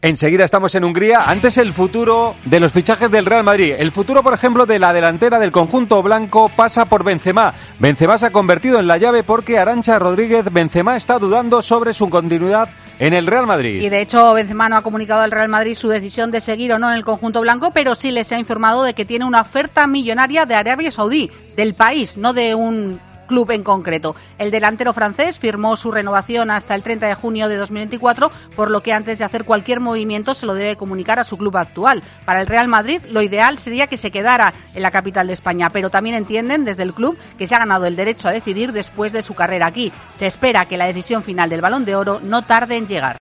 Enseguida estamos en Hungría. Antes el futuro de los fichajes del Real Madrid. El futuro, por ejemplo, de la delantera del conjunto blanco pasa por Benzema. Benzema se ha convertido en la llave porque Arantxa Rodríguez Benzema está dudando sobre su continuidad en el Real Madrid. Y de hecho Benzema no ha comunicado al Real Madrid su decisión de seguir o no en el conjunto blanco, pero sí les ha informado de que tiene una oferta millonaria de Arabia Saudí, del país, no de un club en concreto. El delantero francés firmó su renovación hasta el 30 de junio de 2024, por lo que antes de hacer cualquier movimiento se lo debe comunicar a su club actual. Para el Real Madrid lo ideal sería que se quedara en la capital de España, pero también entienden desde el club que se ha ganado el derecho a decidir después de su carrera aquí. Se espera que la decisión final del Balón de Oro no tarde en llegar.